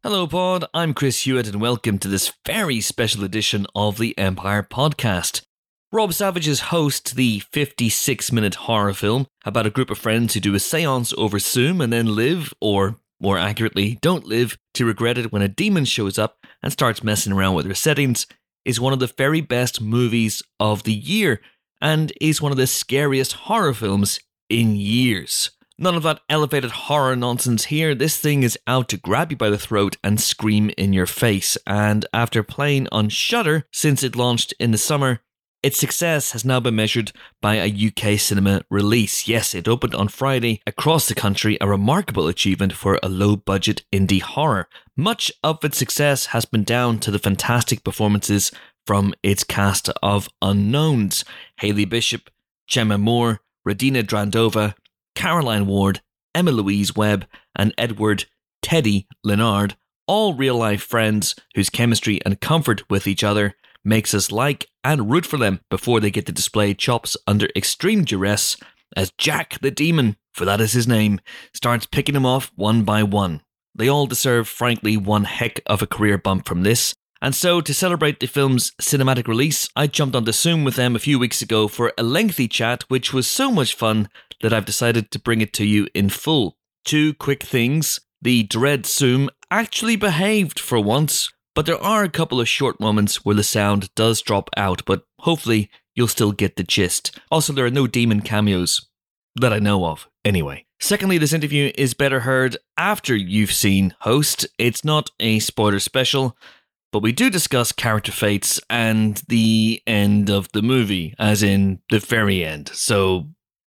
Hello, Pod. I'm Chris Hewitt, and welcome to this very special edition of the Empire Podcast. Rob Savage is host to the 56-minute horror film about a group of friends who do a seance over Zoom and then live, or more accurately, don't live, to regret it when a demon shows up and starts messing around with their settings, is one of the very best movies of the year, and is one of the scariest horror films in years. None of that elevated horror nonsense here. This thing is out to grab you by the throat and scream in your face. And after playing on Shudder since it launched in the summer, its success has now been measured by a UK cinema release. Yes, it opened on Friday across the country, a remarkable achievement for a low-budget indie horror. Much of its success has been down to the fantastic performances from its cast of unknowns. Hayley Bishop, Gemma Moore, Radina Drandova, Caroline Ward, Emma Louise Webb, and Edward Teddy Leonard, all real-life friends whose chemistry and comfort with each other makes us like and root for them before they get to display chops under extreme duress as Jack the Demon, for that is his name, starts picking them off one by one. They all deserve, frankly, one heck of a career bump from this. And so, to celebrate the film's cinematic release, I jumped onto Zoom with them a few weeks ago for a lengthy chat, which was so much fun that I've decided to bring it to you in full. Two quick things. The Dread Zoom actually behaved for once, but there are a couple of short moments where the sound does drop out, but hopefully you'll still get the gist. Also, there are no demon cameos that I know of, anyway. Secondly, this interview is better heard after you've seen Host. It's not a spoiler special, but we do discuss character fates and the end of the movie, as in the very end. So,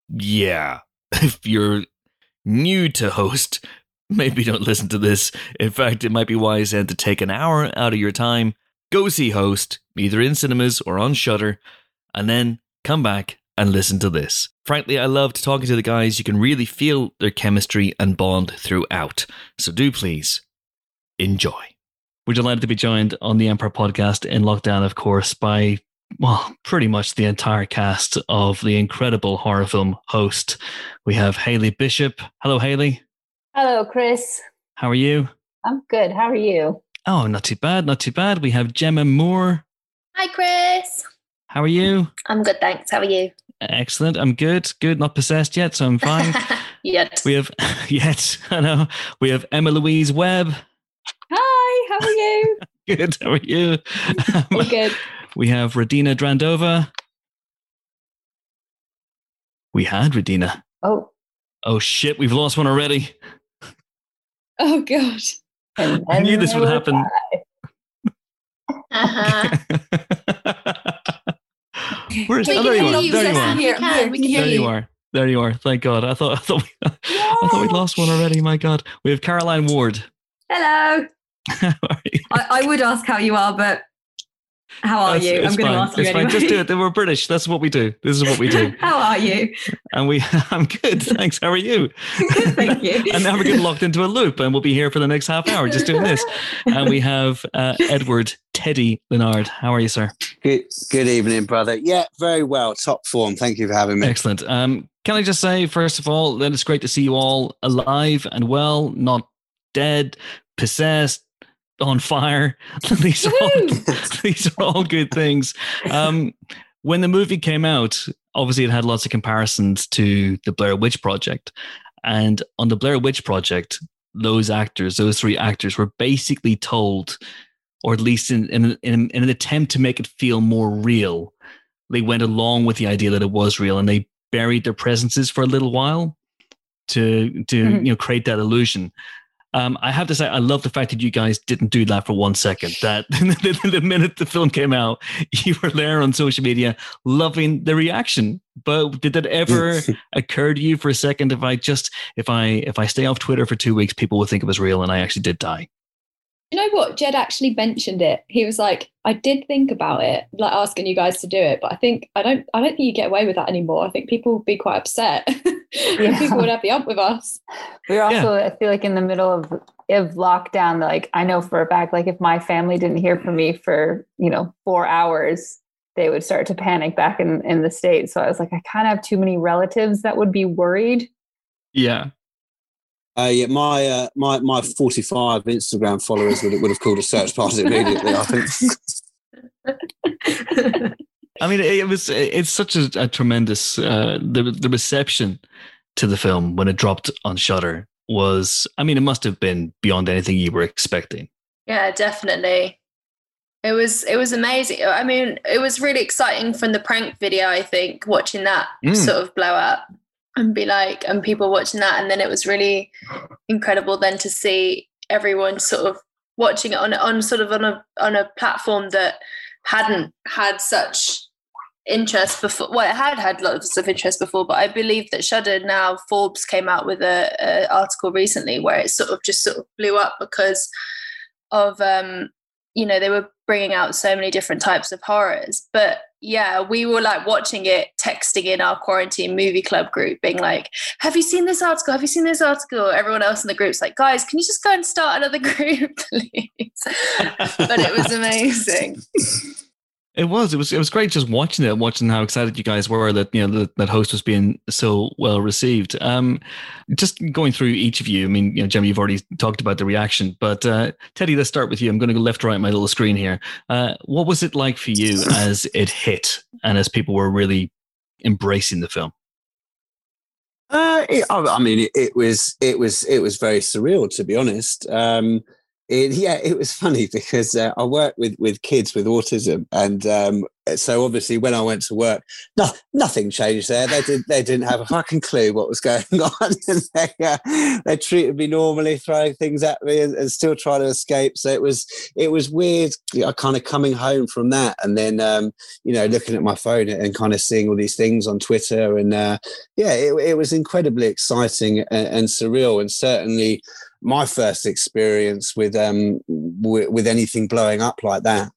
yeah, if you're new to Host, maybe don't listen to this. In fact, it might be wise then to take an hour out of your time, go see Host, either in cinemas or on Shudder, and then come back and listen to this. Frankly, I loved talking to the guys. You can really feel their chemistry and bond throughout. So do please enjoy. We're delighted to be joined on the Empire Podcast in lockdown, of course, by, well, pretty much the entire cast of the incredible horror film Host. We have Hayley Bishop. Hello, Hayley. Hello, Chris. How are you? I'm good. How are you? Oh, not too bad, not too bad. We have Gemma Moore. Hi, Chris. How are you? I'm good, thanks. How are you? Excellent. I'm good. Good. Not possessed yet, so I'm fine. Yet. We have, yet, I know. We have Emma Louise Webb. Hi, how are you? Good. How are you? I'm good. We have Radina Drandova. We had Radina. Oh. Oh, shit. We've lost one already. Oh, God. I knew this would happen. Where is? Oh, there you are. There you are. We can hear There you. you are. There you are. Thank God. I thought we lost one already. My God. We have Caroline Ward. Hello. How are you? I would ask how you are, but how are you? I'm going to ask you It's anyway. fine. Just do it. We're British. That's what we do. This is what we do. How are you? And I'm good. Thanks. How are you? Good, thank you. And now we're getting locked into a loop, and we'll be here for the next half hour just doing this. And we have Edward Teddy Leonard. How are you, sir? Good evening, brother. Yeah, very well. Top form. Thank you for having me. Excellent. Can I just say, first of all, that it's great to see you all alive and well, not dead, possessed, on fire. These are all good things. When the movie came out, obviously it had lots of comparisons to the Blair Witch Project. And on the Blair Witch Project, those three actors were basically told, or at least in an attempt to make it feel more real, they went along with the idea that it was real, and they buried their presences for a little while to create that illusion. I have to say, I love the fact that you guys didn't do that for 1 second. That the minute the film came out, you were there on social media loving the reaction. But did that ever occur to you for a second? If I stay off Twitter for 2 weeks, people will think it was real, and I actually did die. You know what? Jed actually mentioned it. He was like, I did think about it, like asking you guys to do it, but I don't think you get away with that anymore. I think people would be quite upset. Yeah. People would have the up with us. We're also, I feel like, in the middle of lockdown. Like, I know for a fact, like, if my family didn't hear from me for 4 hours, they would start to panic back in the States. So I was like, I kind of have too many relatives that would be worried. Yeah. Yeah, my 45 Instagram followers would have called a search party immediately, I think. I mean, it's such a tremendous the reception to the film when it dropped on Shudder was, I mean, it must have been beyond anything you were expecting. Yeah, definitely. It was amazing. I mean, it was really exciting from the prank video, I think, watching that sort of blow up and and people watching that. And then it was really incredible then to see everyone sort of watching it on a platform that hadn't had such interest before. Well, it had lots of interest before, but I believe that Shudder now, Forbes came out with a article recently where it sort of blew up because of they were bringing out so many different types of horrors. But yeah, we were like watching it, texting in our quarantine movie club group, being like, have you seen this article? Have you seen this article? Everyone else in the group's like, guys, can you just go and start another group, please? But it was amazing. It was great just watching how excited you guys were that that Host was being so well received. Just going through each of you. I mean, Gemma, you've already talked about the reaction, but Teddy, let's start with you. I'm going to go left to right on my little screen here. What was it like for you as it hit and as people were really embracing the film? It was very surreal, to be honest. It was funny because I work with kids with autism, and so obviously when I went to work, nothing changed there. They didn't have a fucking clue what was going on, and they treated me normally, throwing things at me and still trying to escape. So it was weird, kind of coming home from that, and then looking at my phone and kind of seeing all these things on Twitter, and it was incredibly exciting and surreal, and certainly my first experience with anything blowing up like that.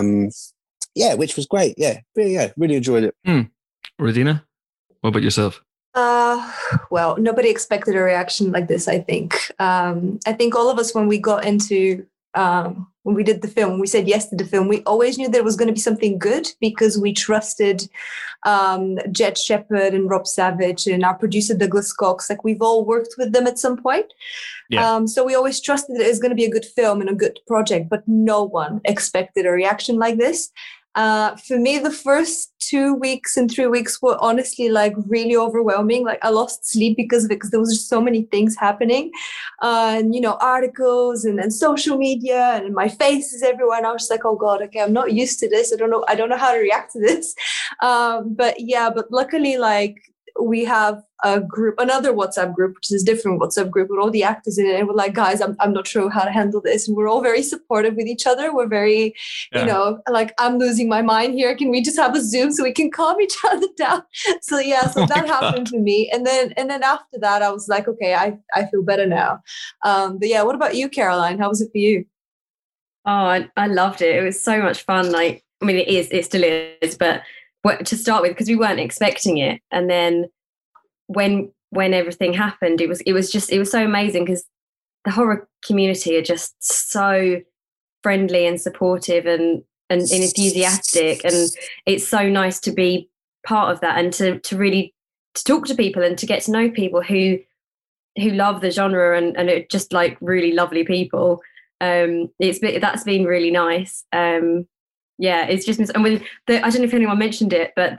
Which was great. Really enjoyed it. Radina, what about yourself? Well, nobody expected a reaction like this, I think. I think all of us, when we got into when we did the film, we said yes to the film, we always knew there was going to be something good because we trusted Jed Shepard and Rob Savage and our producer Douglas Cox. Like, we've all worked with them at some point. Yeah. So we always trusted that it was going to be a good film and a good project, but no one expected a reaction like this. For me, the first 2 weeks and 3 weeks were honestly like really overwhelming. Like, I lost sleep because of it, because there was just so many things happening, and articles and social media, and my face is everywhere. And I was like, oh God, okay, I'm not used to this. I don't know how to react to this. But luckily, like, we have a group, another WhatsApp group, which is a different WhatsApp group with all the actors in it. And we're like, guys, I'm not sure how to handle this. And we're all very supportive with each other. We're very, like, I'm losing my mind here. Can we just have a Zoom so we can calm each other down? So that happened to me. And then after that, I was like, okay, I feel better now. What about you, Caroline? How was it for you? Oh, I loved it. It was so much fun. Like, I mean, it still is, but to start with, because we weren't expecting it, and then when everything happened, it was so amazing, because the horror community are just so friendly and supportive and enthusiastic, and it's so nice to be part of that, and to really talk to people and to get to know people who love the genre and are just like really lovely people. That's been really nice. It's just, and with I don't know if anyone mentioned it, but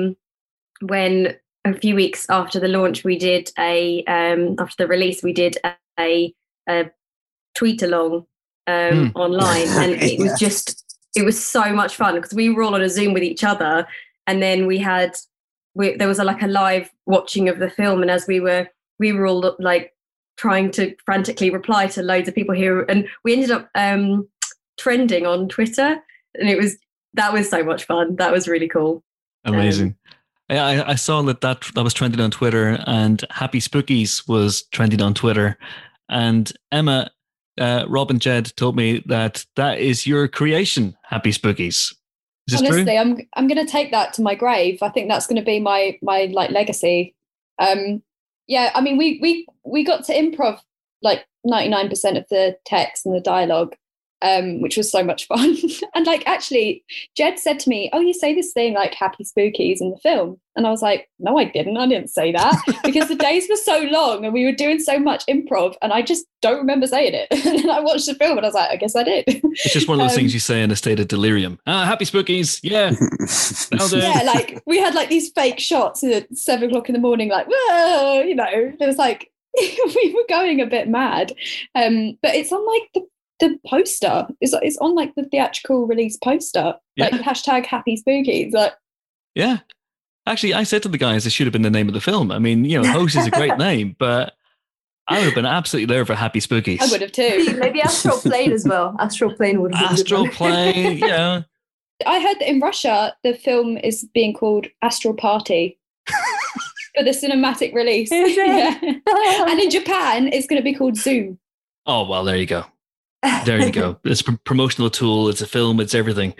when a few weeks after the launch, we did after the release, we did a tweet along online, and it was so much fun, because we were all on a Zoom with each other, and then there was a live watching of the film, and as we were all like trying to frantically reply to loads of people here, and we ended up trending on Twitter. And that was so much fun. That was really cool. Amazing. I saw that was trending on Twitter, and Happy Spookies was trending on Twitter. And Emma, Rob and Jed told me that is your creation, Happy Spookies. Is this Honestly, true? I'm going to take that to my grave. I think that's going to be my like legacy. I mean, we got to improv like 99% of the text and the dialogue. which was so much fun. And like, actually, Jed said to me, "Oh, you say this thing like happy spookies in the film." And I was like, "No, I didn't say that," because the days were so long and we were doing so much improv and I just don't remember saying it. And then I watched the film and I was like, I guess I did. It's just one of those things you say in a state of delirium. Happy spookies. Yeah. Yeah, like we had like these fake shots at 7 o'clock in the morning, like, whoa, you know, it was like, we were going a bit mad. But it's on like the poster. It's on like the theatrical release poster, like hashtag happy spookies. Like, yeah. Actually, I said to the guys, it should have been the name of the film. I mean, you know, Host is a great name, but I would have been absolutely there for Happy Spookies. I would have too. Maybe Astral Plane as well. Astral Plane would have been Astral Plane, yeah. I heard that in Russia, the film is being called Astral Party for the cinematic release. Yeah. And in Japan, it's going to be called Zoom. Oh, well, there you go. There you go. It's a promotional tool. It's a film. It's everything.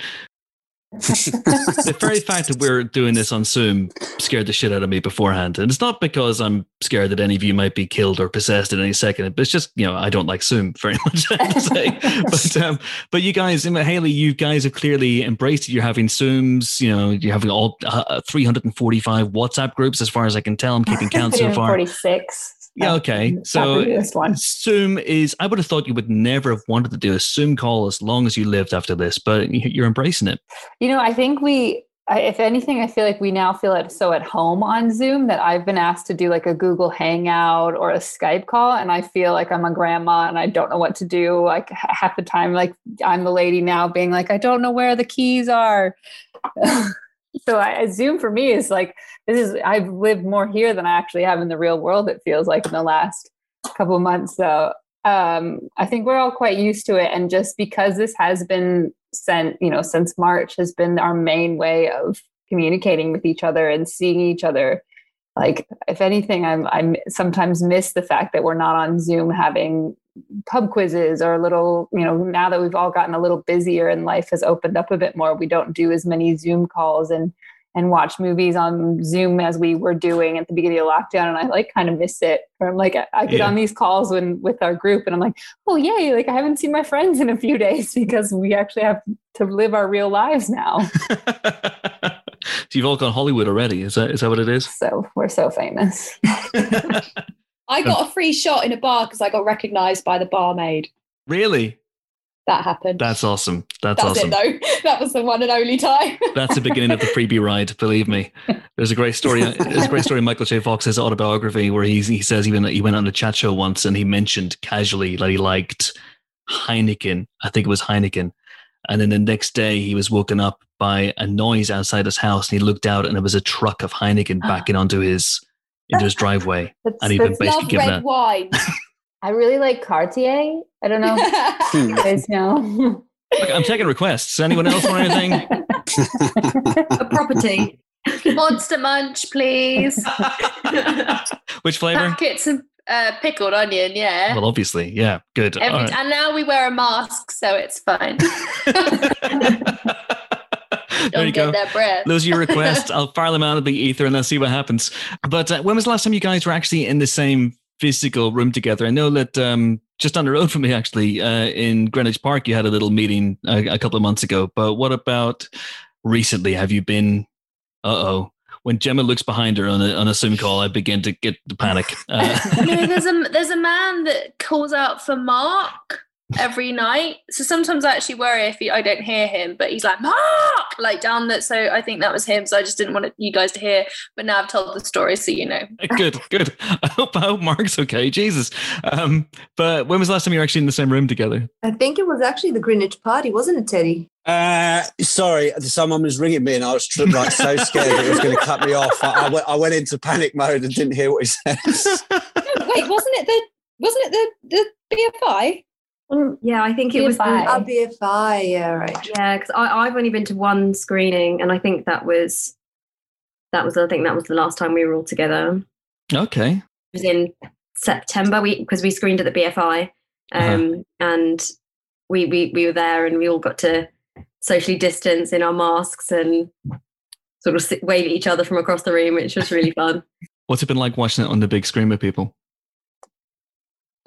The very fact that we're doing this on Zoom scared the shit out of me beforehand. And it's not because I'm scared that any of you might be killed or possessed in any second, but it's just, you know, I don't like Zoom very much, I have to say. But you guys, Hayley, you guys have clearly embraced it. You're having Zooms, you know, you're having all 345 WhatsApp groups, as far as I can tell. I'm keeping count so far. 46. Yeah, okay. So Zoom is, I would have thought you would never have wanted to do a Zoom call as long as you lived after this, but you're embracing it. You know, I think if anything, I feel like we now feel so at home on Zoom that I've been asked to do like a Google Hangout or a Skype call. And I feel like I'm a grandma and I don't know what to do. Like half the time, like I'm the lady now being like, I don't know where the keys are. So Zoom for me is like, I've lived more here than I actually have in the real world. It feels like in the last couple of months. So I think we're all quite used to it. And just because this has been since March has been our main way of communicating with each other and seeing each other. Like, if anything, I sometimes miss the fact that we're not on Zoom having pub quizzes or little, you know, now that we've all gotten a little busier and life has opened up a bit more, we don't do as many Zoom calls and watch movies on Zoom as we were doing at the beginning of lockdown. And I like kind of miss it. Or I'm like, I get on these calls with our group and I'm like, oh yay, like I haven't seen my friends in a few days because we actually have to live our real lives now. So you've all gone Hollywood already. Is that what it is? So we're so famous. I got a free shot in a bar because I got recognized by the barmaid. Really? That happened. That's awesome. That's it awesome. though. That was the one and only time. That's the beginning of the freebie ride, believe me. There's a great story. There's a great story in Michael J. Fox's autobiography where he says he went on a chat show once and he mentioned casually that he liked Heineken. I think it was Heineken. And then the next day he was woken up by a noise outside his house and he looked out and it was a truck of Heineken backing into his driveway. And he'd been basically given red wine. I really like Cartier. I don't know if you guys know. Okay, I'm taking requests. Anyone else want anything? A property. Monster Munch, please. Which flavor? Packets of pickled onion, yeah. Well, obviously, yeah. Good. Right. And now we wear a mask, so it's fine. There you go. That breath. Those are your requests. I'll fire them out of the ether and let's see what happens. But when was the last time you guys were actually in the same physical room together? I know that just down the road from me, actually, in Greenwich Park, you had a little meeting a couple of months ago. But what about recently? Have you been? When Gemma looks behind her on a Zoom call, I begin to get the panic. No, there's a man that calls out for Mark every night. So sometimes I actually worry if I don't hear him, but he's like, Mark, like down that. So I think that was him. So I just didn't want you guys to hear, but now I've told the story, so you know. Good. I hope Mark's okay. Jesus. But when was the last time you were actually in the same room together? I think it was actually the Greenwich party, wasn't it, Teddy? Sorry, someone was ringing me and I was like so scared that it was going to cut me off. I went into panic mode and didn't hear what he said. Wait, wasn't it the BFI? Yeah, I think it was BFI. Yeah, right. Yeah, because I've only been to one screening, and I think that was the last time we were all together. Okay. It was in September because we screened at the BFI, and we were there, and we all got to socially distance in our masks and sort of wave at each other from across the room, which was really fun. What's it been like watching it on the big screen with people?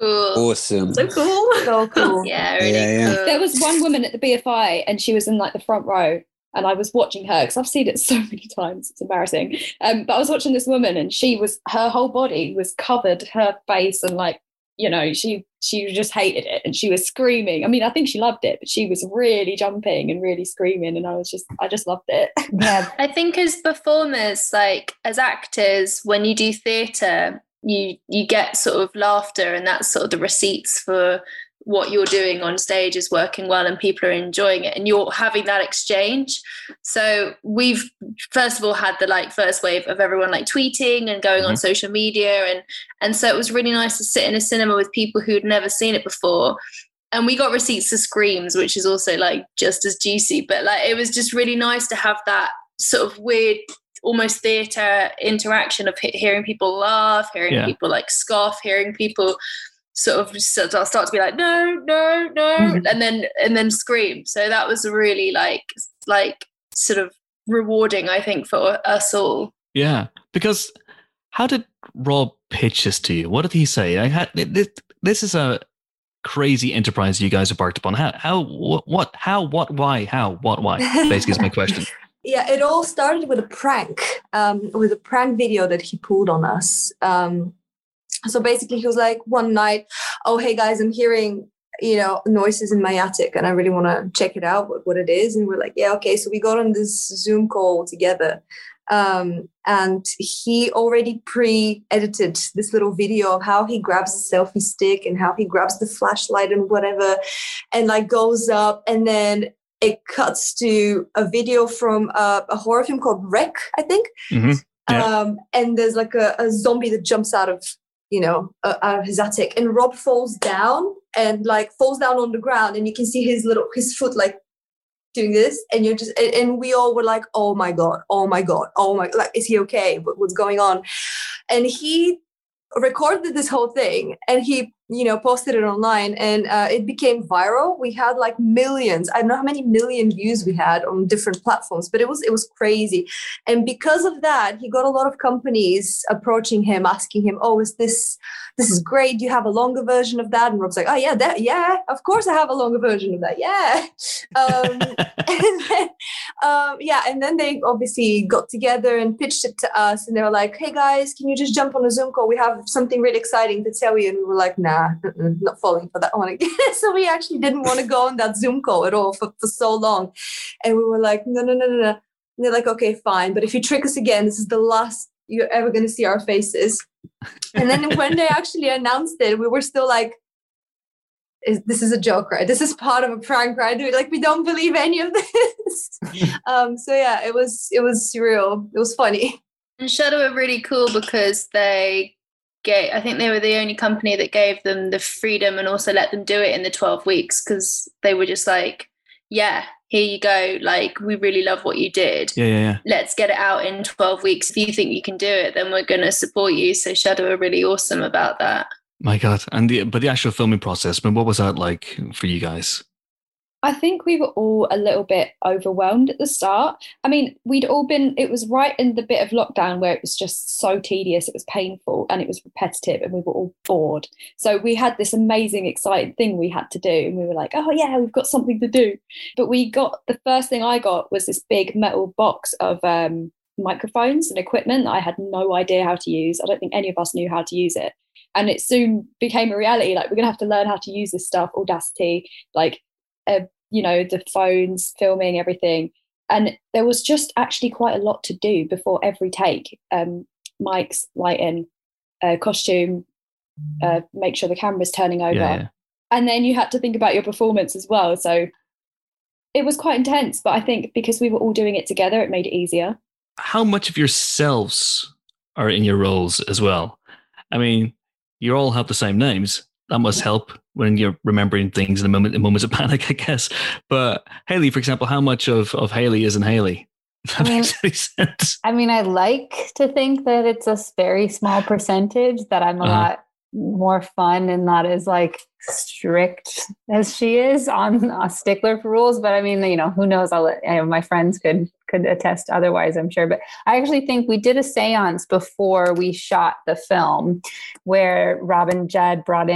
Cool. Awesome. So cool. So cool. Yeah, really cool. There was one woman at the BFI and she was in like the front row and I was watching her because I've seen it so many times. It's embarrassing. But I was watching this woman and her whole body was covered, her face, and like, you know, she just hated it and she was screaming. I mean, I think she loved it, but she was really jumping and really screaming, and I just loved it. Yeah. I think as performers, like as actors, when you do theatre, you get sort of laughter, and that's sort of the receipts for what you're doing on stage is working well and people are enjoying it and you're having that exchange. So we've first of all had the like first wave of everyone like tweeting and going on social media, and so it was really nice to sit in a cinema with people who'd never seen it before, and we got receipts for screams, which is also like just as juicy, but like it was just really nice to have that sort of weird almost theatre interaction of hearing people laugh, hearing people like scoff, hearing people sort of start to be like no, and then scream. So that was really like sort of rewarding, I think, for us all. Yeah, because how did Rob pitch this to you? What did he say? This is a crazy enterprise you guys embarked upon. Why? Basically, is my question. Yeah, it all started with a prank video that he pulled on us. So basically he was like one night, oh, hey guys, I'm hearing, you know, noises in my attic and I really want to check it out, what it is. And we're like, yeah, okay. So we got on this Zoom call together. And he already pre-edited this little video of how he grabs a selfie stick and how he grabs the flashlight and whatever, and like goes up, and then it cuts to a video from a horror film called Wreck, I think. Mm-hmm. Yeah. And there's like a zombie that jumps out of his attic, and Rob falls down on the ground, and you can see his foot like doing this, and and we all were like, oh my god, like, is he okay? What's going on? And he recorded this whole thing and he posted it online, and it became viral. We had like millions. I don't know how many million views we had on different platforms, but it was crazy. And because of that, he got a lot of companies approaching him, asking him, oh, this is great, do you have a longer version of that? And Rob's like, oh yeah, of course I have a longer version of that, yeah. And then they obviously got together and pitched it to us, and they were like, hey guys, can you just jump on a Zoom call, we have something really exciting to tell you. And we were like, nah, not falling for that one again. So we actually didn't want to go on that Zoom call at all for so long. And we were like, no. And they're like, okay, fine, but if you trick us again, this is the last you're ever going to see our faces. And then when they actually announced it, we were still like, this is a joke, right? This is part of a prank, right? Like, we don't believe any of this. So yeah, it was surreal. It was funny. And Shudder were really cool because I think they were the only company that gave them the freedom and also let them do it in the 12 weeks, because they were just like, yeah, here you go. Like, we really love what you did. Yeah. Let's get it out in 12 weeks. If you think you can do it, then we're going to support you. So Shudder were really awesome about that. My God. But the actual filming process, what was that like for you guys? I think we were all a little bit overwhelmed at the start. I mean, it was right in the bit of lockdown where it was just so tedious, it was painful and it was repetitive and we were all bored. So we had this amazing, exciting thing we had to do. And we were like, oh yeah, we've got something to do. But the first thing I got was this big metal box of microphones and equipment that I had no idea how to use. I don't think any of us knew how to use it. And it soon became a reality. Like, we're going to have to learn how to use this stuff, Audacity, like, the phones, filming, everything. And there was just actually quite a lot to do before every take. Mics, lighting, costume, make sure the camera's turning over. Yeah. And then you had to think about your performance as well. So it was quite intense, but I think because we were all doing it together, it made it easier. How much of yourselves are in your roles as well? I mean, you all have the same names. That must help when you're remembering things in moments of panic, I guess. But Hayley, for example, how much of Hayley isn't Hayley? That makes any sense. I mean, I like to think that it's a very small percentage, that I'm a lot more fun and not as like strict as she is on a stickler for rules. But I mean, who knows? My friends could attest otherwise, I'm sure. But I actually think we did a seance before we shot the film where Rob and Jed brought in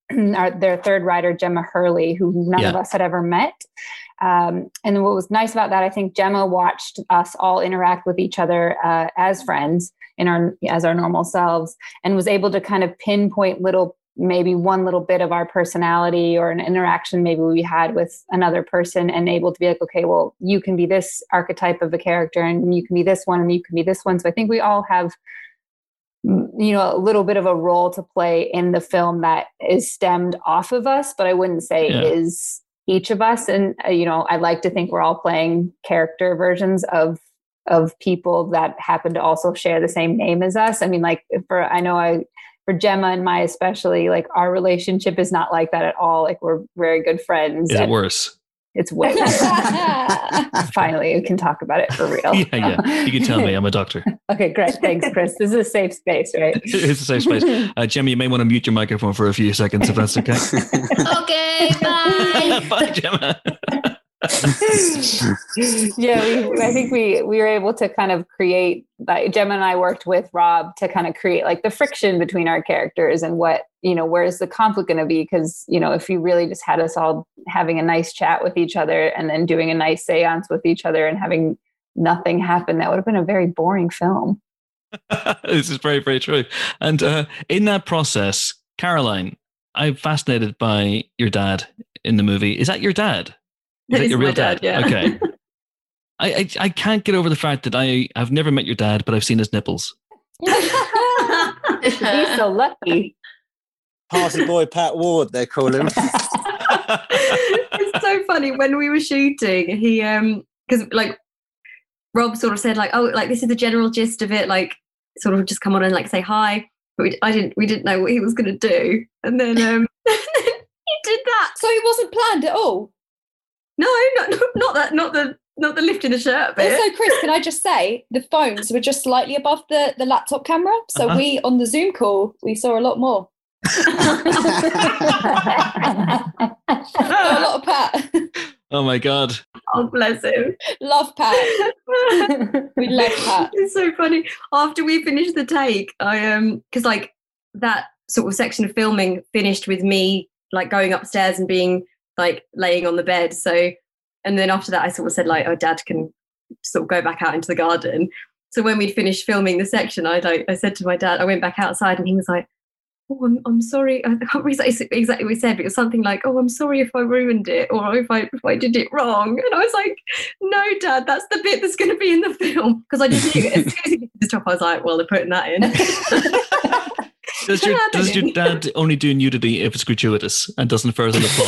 their third writer, Gemma Hurley, who none of us had ever met. And what was nice about that, I think Gemma watched us all interact with each other as friends as our normal selves, and was able to kind of pinpoint maybe one little bit of our personality or an interaction maybe we had with another person, and able to be like, okay, well, you can be this archetype of a character, and you can be this one, and you can be this one. So I think we all have, a little bit of a role to play in the film that is stemmed off of us, but I wouldn't say is each of us. And, I like to think we're all playing character versions of people that happen to also share the same name as us. I mean, like for Gemma and Maya especially, like our relationship is not like that at all. Like we're very good friends. Is it worse? It's way worse. Finally, we can talk about it for real. Yeah. You can tell me. I'm a doctor. Okay, great. Thanks, Chris. This is a safe space, right? It's a safe space. Gemma, you may want to mute your microphone for a few seconds if that's okay. Okay, bye. Bye, Gemma. I think we were able to kind of create, like Gemma and I worked with Rob to kind of create like the friction between our characters and what, where's the conflict going to be? Because, if you really just had us all having a nice chat with each other and then doing a nice seance with each other and having nothing happen, that would have been a very boring film. This is very, very true. And in that process, Caroline, I'm fascinated by your dad in the movie. Is that your dad? Is that your real dad? Yeah. Okay. I can't get over the fact that I've never met your dad, but I've seen his nipples. He's so lucky. Party boy Pat Ward, they call him. It's so funny when we were shooting. He because like Rob sort of said like, oh, like this is the general gist of it. Like sort of just come on and like say hi. But we didn't know what he was going to do, and then he did that. So it wasn't planned at all. No, not the lifting the shirt bit. Also, Chris, can I just say the phones were just slightly above the laptop camera, so we on the Zoom call we saw a lot more. A lot of Pat. Oh my God. Oh, bless him. Love Pat. We love Pat. It's so funny. After we finished the take, I because like that sort of section of filming finished with me like going upstairs and being like laying on the bed. So, and then after that, I sort of said like, oh, Dad can sort of go back out into the garden. So when we'd finished filming the section, I said to my dad, I went back outside and he was like, oh, I'm sorry. I can't remember exactly what he said, but it was something like, oh, I'm sorry if I ruined it or if I did it wrong. And I was like, no, Dad, that's the bit that's going to be in the film. Because I just knew as soon as he did the top, I was like, well, they're putting that in. Does your dad only do nudity if it's gratuitous and doesn't further the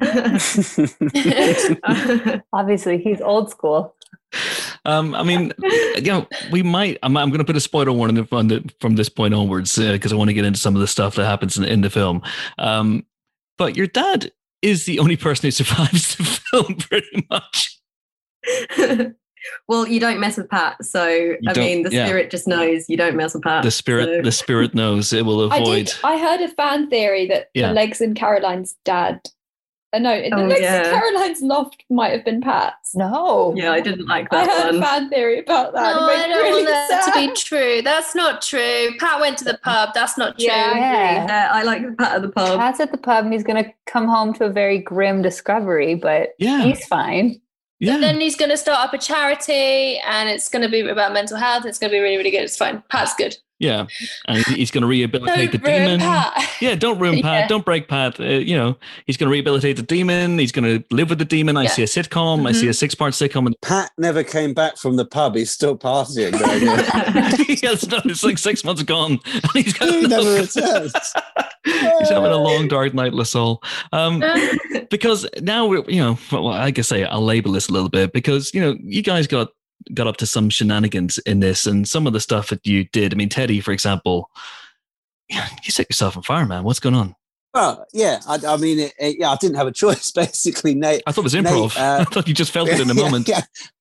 plot? Obviously, he's old school. I mean, we might. I'm going to put a spoiler warning from this point onwards because I want to get into some of the stuff that happens in the film. But your dad is the only person who survives the film, pretty much. Well, you don't mess with Pat, so the spirit just knows you don't mess with Pat. The spirit knows it will avoid. I heard a fan theory that the legs in Caroline's dad. The legs in Caroline's loft might have been Pat's. No, I didn't like that. I heard a fan theory about that. No, I don't want that to be true. That's not true. Pat went to the pub. That's not true. Yeah, I like Pat at the pub. Pat's at the pub, and he's going to come home to a very grim discovery, but he's fine. Yeah. But then he's going to start up a charity and it's going to be about mental health. It's going to be really, really good. It's fine. Pat's good. Yeah. And he's going to rehabilitate the demon. Pat. Yeah, don't ruin Pat. Yeah. Don't break Pat. He's going to rehabilitate the demon. He's going to live with the demon. I see a sitcom. Mm-hmm. I see a 6-part sitcom. And Pat never came back from the pub. He's still partying. It's like 6 months gone. And he never returns. He's having a long, dark night, LaSalle. Because now I guess I'll label this a little bit because, you guys got up to some shenanigans in this and some of the stuff that you did. I mean, Teddy, for example, you set yourself on fire, man. What's going on? Well, yeah, I didn't have a choice, basically, Nate. I thought it was improv. I thought you just felt it in a moment. Yeah.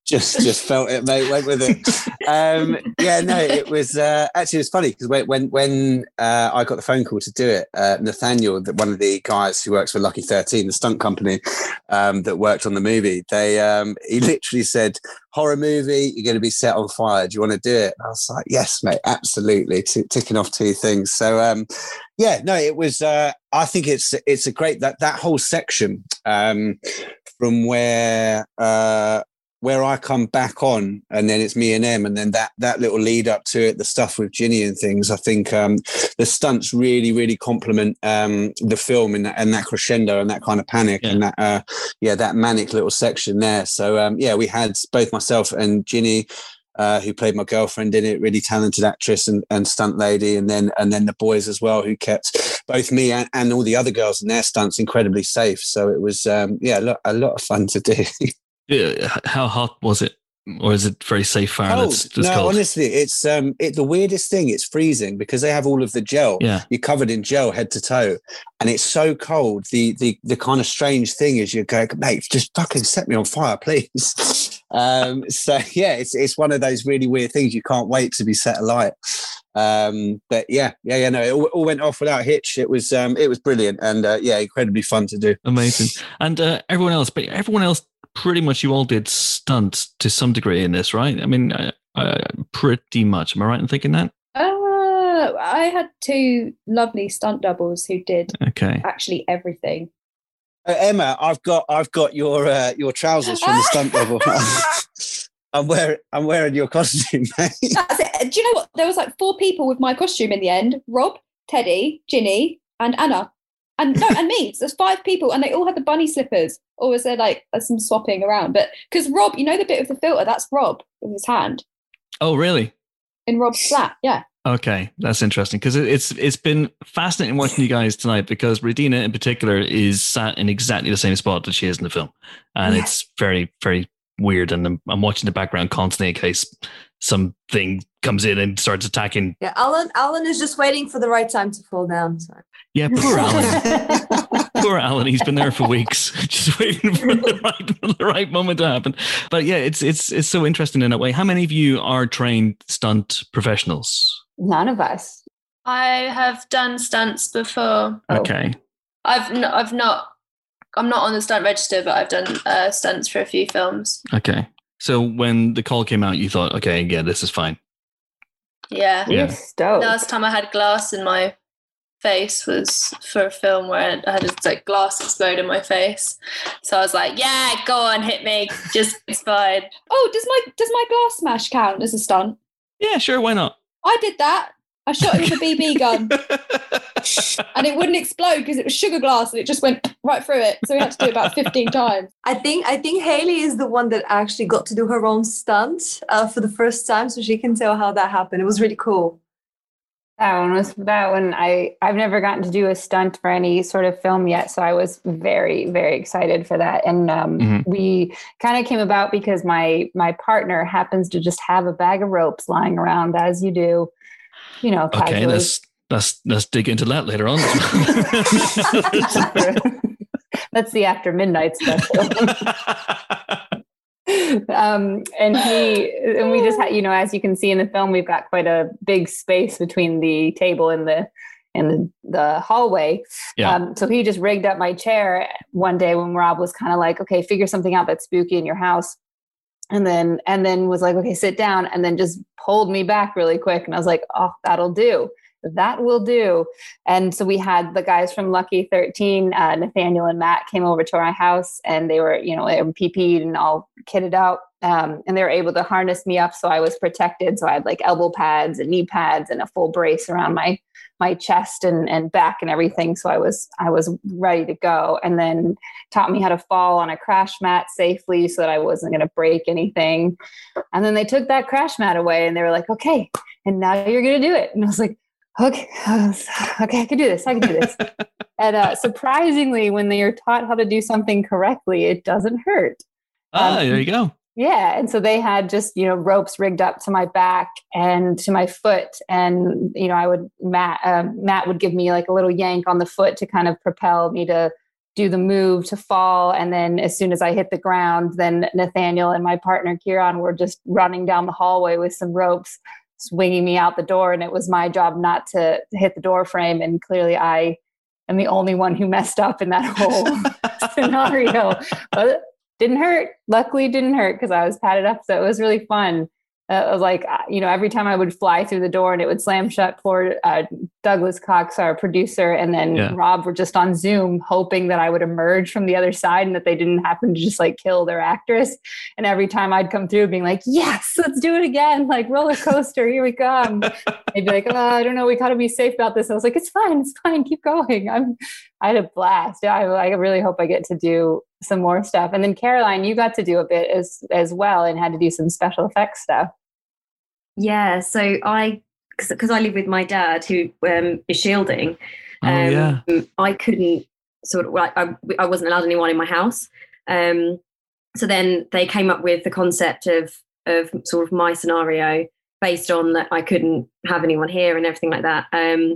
just felt it, mate. Went with it. Yeah, no, it was actually, it was funny because when I got the phone call to do it, Nathaniel, one of the guys who works for Lucky 13, the stunt company that worked on the movie, he literally said, "Horror movie, you're going to be set on fire. Do you want to do it?" And I was like, "Yes, mate, absolutely." Ticking off two things. So yeah, no, it was. I think it's a great that whole section from where I come back on, and then it's me and Em, and then that little lead up to it, the stuff with Ginny and things. I think the stunts really complement the film and that crescendo and that kind of panic and that manic little section there. So yeah, we had both myself and Ginny, who played my girlfriend in it, really talented actress and stunt lady, and then the boys as well, who kept both me and all the other girls in their stunts incredibly safe. So it was a lot of fun to do. Yeah, how hot was it, or is it very safe fire? No, honestly, it's the weirdest thing. It's freezing because they have all of the gel. Yeah, you're covered in gel head to toe, and it's so cold. The kind of strange thing is you go, mate, just fucking set me on fire, please. So yeah, it's one of those really weird things. You can't wait to be set alight. But no, it all went off without a hitch. It was brilliant and incredibly fun to do. Amazing. And everyone else pretty much, you all did stunts to some degree in this, right? I mean, pretty much. Am I right in thinking that? I had two lovely stunt doubles who did actually everything. Emma, I've got your trousers from the stunt double. I'm wearing your costume, mate. That's it. Do you know what? There was like 4 people with my costume in the end: Rob, Teddy, Ginny, and Anna. And me. So there's 5 people, and they all had the bunny slippers. Or was there like some swapping around? But because Rob, you know the bit of the filter, that's Rob with his hand. Oh, really? In Rob's flat, yeah. Okay, that's interesting, because it's been fascinating watching you guys tonight, because Radina in particular is sat in exactly the same spot that she is in the film, and it's very, very weird. And I'm watching the background constantly in case something comes in and starts attacking. Yeah, Alan is just waiting for the right time to fall down. Sorry. Yeah, poor Alan. Poor Alan. He's been there for weeks, just waiting for the right moment to happen. But yeah, it's so interesting in that way. How many of you are trained stunt professionals? None of us. I have done stunts before. Okay. I'm not on the stunt register, but I've done stunts for a few films. Okay. So when the call came out, you thought, okay, yeah, this is fine. Yeah. You're stoked. Last time I had glass in my face was for a film where I had like glass explode in my face. So I was like, yeah, go on, hit me. Just, it's fine. Oh, does my glass smash count as a stunt? Yeah, sure, why not? I did that. I shot it with a BB gun. And it wouldn't explode because it was sugar glass and it just went right through it. So we had to do it about 15 times. I think Hayley is the one that actually got to do her own stunt for the first time, so she can tell how that happened. It was really cool. That one I've never gotten to do a stunt for any sort of film yet, so I was very, very excited for that. And we kind of came about because my partner happens to just have a bag of ropes lying around, as you do, you know. Okay, let's dig into that later on. That's the After Midnight special. And we just had, you know, as you can see in the film, we've got quite a big space between the table and the hallway. Yeah. So he just rigged up my chair one day when Rob was kind of like, okay, figure something out that's spooky in your house. And then was like, okay, sit down, and then just pulled me back really quick. And I was like, oh, that'll do. That will do. And so we had the guys from Lucky 13, Nathaniel and Matt, came over to our house, and they were, you know, they were PP'd and all kitted out. And they were able to harness me up so I was protected. So I had like elbow pads and knee pads and a full brace around my chest and back and everything. So I was ready to go, and then taught me how to fall on a crash mat safely so that I wasn't going to break anything. And then they took that crash mat away and they were like, okay, and now you're going to do it. And I was like, okay, I can do this. And surprisingly, when they are taught how to do something correctly, it doesn't hurt. There you go. Yeah. And so they had just, you know, ropes rigged up to my back and to my foot. And, you know, Matt would give me like a little yank on the foot to kind of propel me to do the move to fall. And then as soon as I hit the ground, then Nathaniel and my partner Kieran were just running down the hallway with some ropes, swinging me out the door. And it was my job not to hit the door frame. And clearly I am the only one who messed up in that whole scenario. But didn't hurt. Luckily, it didn't hurt because I was padded up. So it was really fun. It was like, every time I would fly through the door and it would slam shut, poor Douglas Cox, our producer, and then Rob were just on Zoom hoping that I would emerge from the other side and that they didn't happen to just like kill their actress. And every time I'd come through being like, yes, let's do it again. Like roller coaster, here we come. They'd be like, oh, I don't know. We got to be safe about this. I was like, it's fine. Keep going. I had a blast. Yeah, I really hope I get to do some more stuff. And then Caroline, you got to do a bit as well and had to do some special effects stuff. Yeah, so because I live with my dad who is shielding, I couldn't I wasn't allowed anyone in my house. So then they came up with the concept of sort of my scenario based on that I couldn't have anyone here and everything like that.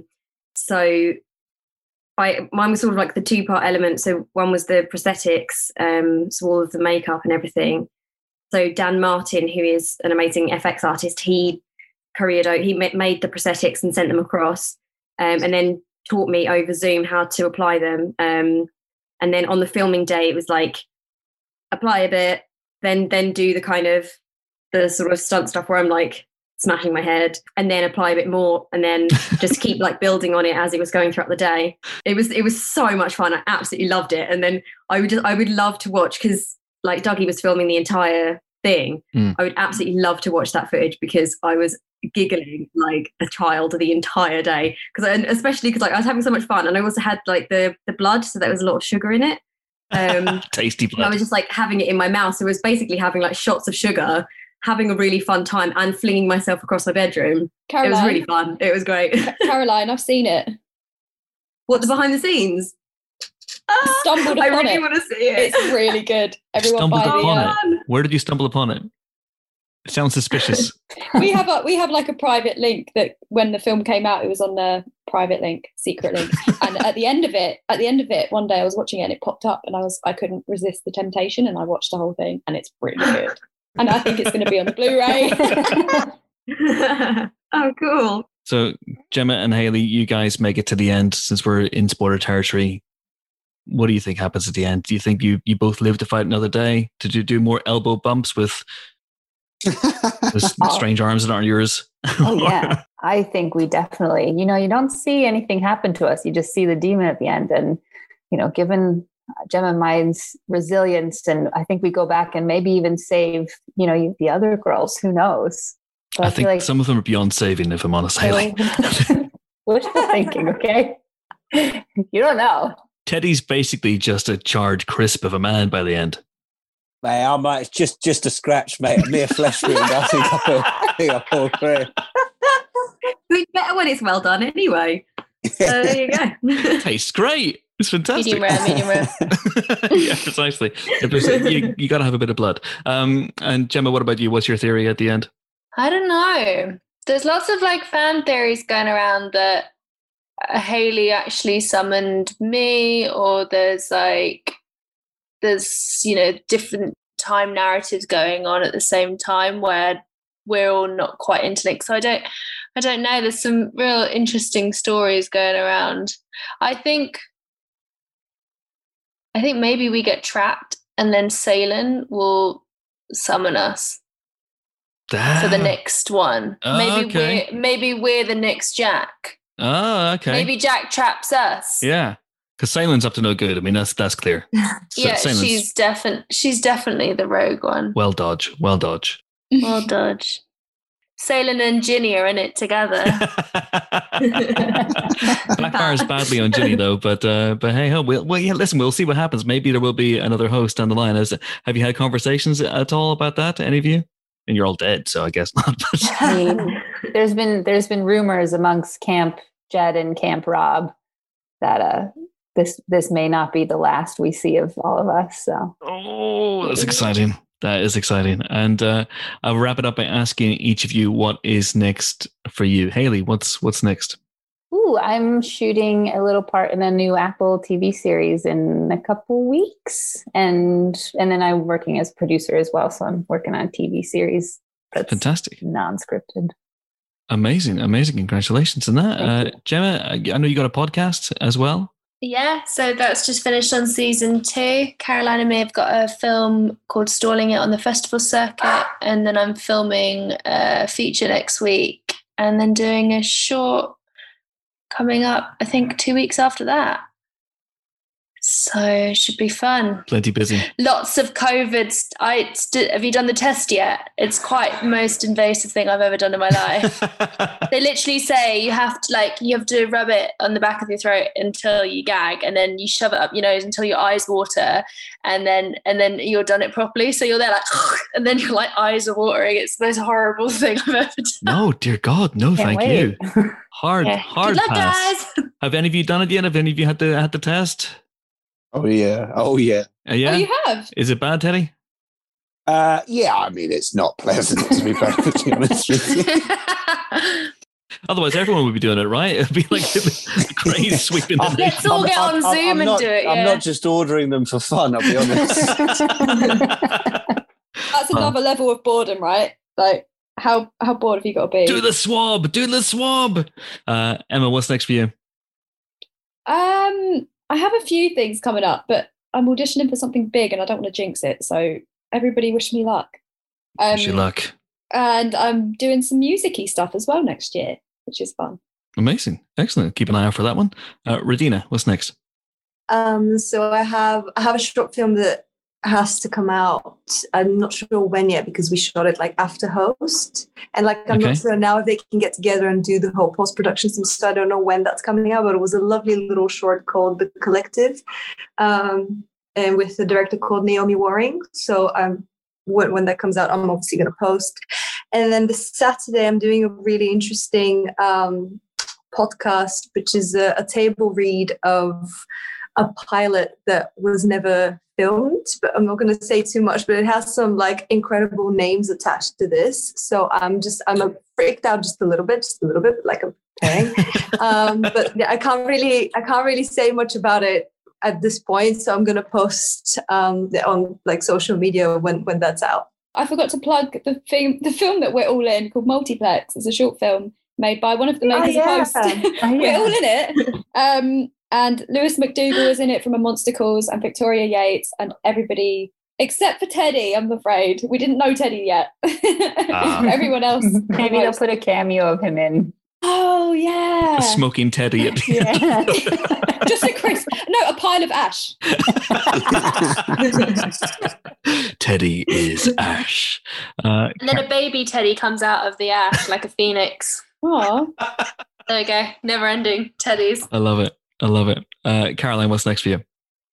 So mine was sort of like the two-part element. So one was the prosthetics, so all of the makeup and everything. So Dan Martin, who is an amazing FX artist, he made the prosthetics and sent them across, and then taught me over Zoom how to apply them. And then on the filming day, it was like apply a bit, then do the kind of the sort of stunt stuff where I'm like smashing my head, and then apply a bit more, and then just keep like building on it as it was going throughout the day. It was so much fun. I absolutely loved it. And then I would love to watch, because like Dougie was filming the entire thing. I would absolutely love to watch that footage because I was giggling like a child the entire day, especially because like I was having so much fun, and I also had like the blood, so there was a lot of sugar in it. Tasty blood. I was just like having it in my mouth, so it was basically having like shots of sugar, having a really fun time, and flinging myself across my bedroom. Caroline, it was really fun. It was great. Caroline, I've seen it. What, the behind the scenes? Stumbled upon I really want to see it. It's really good. Everyone stumbled upon it. Where did you stumble upon it? It sounds suspicious. we have like a private link that when the film came out, it was on the private link, secret link. And at the end of it, one day I was watching it and it popped up, and I couldn't resist the temptation, and I watched the whole thing, and it's really good. And I think it's going to be on the Blu-ray. Oh, cool. So Gemma and Hayley, you guys make it to the end since we're in spoiler territory. What do you think happens at the end? Do you think you both live to fight another day? Did you do more elbow bumps with strange arms that aren't yours? Oh, yeah. I think we definitely, you don't see anything happen to us. You just see the demon at the end. And, given Gemma and mine's resilience, and I think we go back and maybe even save, the other girls. Who knows? But I think like some of them are beyond saving, if I'm honest, Hayley. Wishful thinking, okay? You don't know. Teddy's basically just a charred crisp of a man by the end. Mate, I might just a scratch, mate. A mere flesh wound. I think I pull through. It's better when it's well done, anyway. So there you go. Tastes great. It's fantastic. Medium rare. Yeah, precisely. You got to have a bit of blood. And Gemma, what about you? What's your theory at the end? I don't know. There's lots of like fan theories going around that Hayley actually summoned me, or there's different time narratives going on at the same time where we're all not quite interlinked. So I don't know. There's some real interesting stories going around. I think maybe we get trapped, and then Salen will summon us for the next one. Maybe we're the next Jack. Oh, okay. Maybe Jack traps us. Yeah, because Salen's up to no good. I mean, that's clear. Yeah, she's definitely the rogue one. Well dodge. Well dodge. Salen and Ginny are in it together. Backfires badly on Ginny though, but hey ho, listen, we'll see what happens. Maybe there will be another host down the line. Have you had conversations at all about that, any of you? And you're all dead, so I guess not. I mean, there's been rumors amongst Camp Jed and Camp Rob that this may not be the last we see of all of us. So that's exciting. That is exciting. And I'll wrap it up by asking each of you what is next for you. Hayley, what's next? I'm shooting a little part in a new Apple TV series in a couple weeks, and then I'm working as producer as well. So I'm working on a TV series that's fantastic, non-scripted. Amazing! Congratulations on that, Gemma. I know you got a podcast as well. Yeah, so that's just finished on season 2. Caroline and me have got a film called Stalling It on the festival circuit, and then I'm filming a feature next week, and then doing a short coming up, I think 2 weeks after that. So it should be fun. Plenty busy. Lots of COVID. Have you done the test yet? It's quite the most invasive thing I've ever done in my life. They literally say you have to rub it on the back of your throat until you gag, and then you shove it up your nose until your eyes water, and then you're done it properly. So you're there like, and then your eyes are watering. It's the most horrible thing I've ever done. No, dear God, no, thank you. Hard Good luck, pass. guys. Have any of you done it yet? Have any of you had the test? Oh yeah. Yeah. Oh, you have? Is it bad, Teddy? Yeah, I mean, it's not pleasant to be perfectly honest with you. Otherwise, everyone would be doing it, right? It'd be like a crazy sweeping. Let's all get on Zoom and do it. Yeah. I'm not just ordering them for fun, I'll be honest. That's another level of boredom, right? Like, how bored have you got to be? Do the swab. Emma, what's next for you? I have a few things coming up, but I'm auditioning for something big and I don't want to jinx it. So everybody wish me luck. Wish you luck. And I'm doing some music-y stuff as well next year, which is fun. Amazing. Excellent. Keep an eye out for that one. Radina, what's next? So I have a short film that has to come out. I'm not sure when yet because we shot it after Host, and I'm not sure now if they can get together and do the whole post-production system. So I don't know when that's coming out, but it was a lovely little short called The Collective, and with the director called Naomi Waring. So when that comes out, I'm obviously going to post. And then this Saturday, I'm doing a really interesting podcast, which is a table read of a pilot that was never filmed, but I'm not going to say too much, but it has some incredible names attached to this. So I'm freaked out just a little bit, like I'm paying. But yeah, I can't really say much about it at this point. So I'm going to post on social media when that's out. I forgot to plug the film that we're all in called Multiplex. It's a short film made by one of the makers of Host. We're all in it. And Lewis McDougall is in it from A Monster Calls, and Victoria Yates, and everybody except for Teddy, I'm afraid. We didn't know Teddy yet. Everyone else. Maybe they'll put a cameo of him in. Oh, yeah. A smoking Teddy at the end. Just a crisp. No, a pile of ash. Teddy is ash. And then a baby Teddy comes out of the ash like a phoenix. Aww. There we go. Never ending Teddies. I love it. Caroline, what's next for you?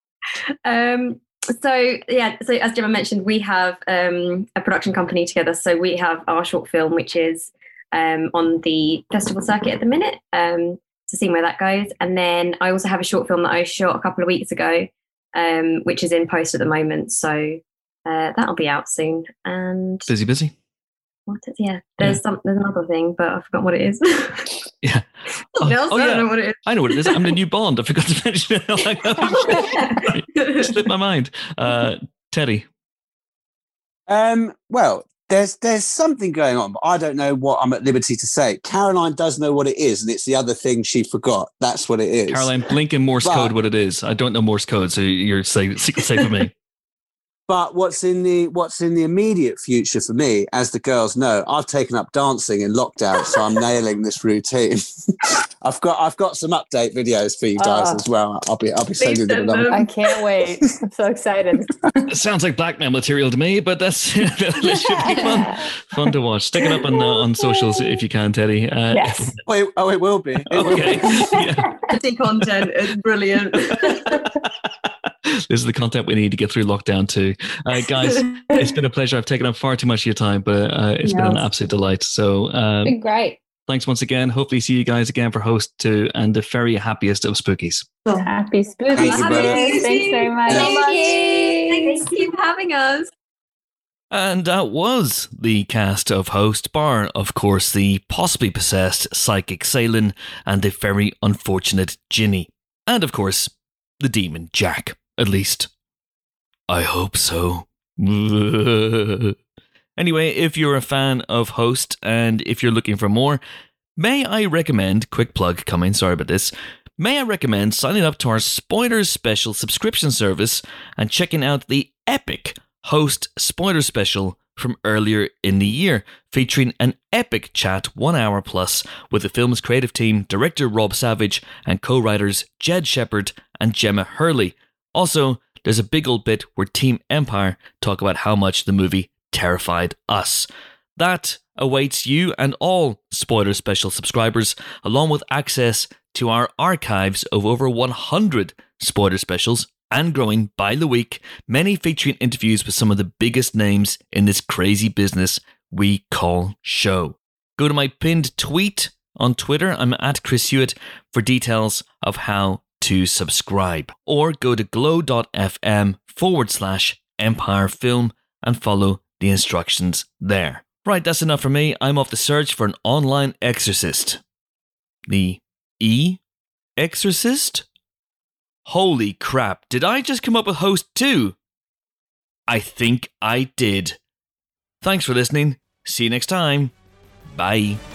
So as Gemma mentioned, we have a production company together. So we have our short film, which is on the festival circuit at the minute, to see where that goes. And then I also have a short film that I shot a couple of weeks ago, which is in post at the moment. So that'll be out soon. And busy. There's another thing, but I forgot what it is. Yeah. I don't know what it is. I know what it is. I'm the new Bond. I forgot to mention it. It slipped my mind. Teddy. Well, there's something going on, but I don't know what I'm at liberty to say. Caroline does know what it is, and it's the other thing she forgot. That's what it is. Caroline, blink in Morse code what it is. I don't know Morse code, so you're safe for me. But what's in the immediate future for me, as the girls know, I've taken up dancing in lockdown, so I'm nailing this routine. I've got some update videos for you guys as well. I'll be sending them along. I can't wait. I'm so excited. It sounds like blackmail material to me, but that should be fun to watch. Stick it up on socials if you can, Teddy. Yes. It will be. Okay. Yeah. The content is brilliant. This is the content we need to get through lockdown too. Guys, it's been a pleasure. I've taken up far too much of your time, but it's been an absolute delight. So it's been great. Thanks once again. Hopefully see you guys again for Host 2 and the very happiest of Spookies. Happy Spookies. Thank you, Thanks very much. Thank you. Thank you for having us. And that was the cast of Host, bar, of course, the possibly possessed psychic Salen and the very unfortunate Ginny. And, of course, the demon Jack. At least, I hope so. Anyway, if you're a fan of Host and if you're looking for more, may I recommend, quick plug coming, sorry about this, may I recommend signing up to our Spoilers Special subscription service and checking out the epic Host Spoiler Special from earlier in the year, featuring an epic chat 1 hour plus with the film's creative team, director Rob Savage and co-writers Jed Shepard and Gemma Hurley. Also, there's a big old bit where Team Empire talk about how much the movie terrified us. That awaits you and all Spoiler Special subscribers, along with access to our archives of over 100 Spoiler Specials, and growing by the week, many featuring interviews with some of the biggest names in this crazy business we call show. Go to my pinned tweet on Twitter, I'm at Chris Hewitt, for details of how to subscribe. Or go to glow.fm/Empire Film and follow the instructions there. Right, that's enough for me. I'm off the search for an online exorcist. The E-Exorcist? Holy crap, did I just come up with Host 2? I think I did. Thanks for listening. See you next time. Bye.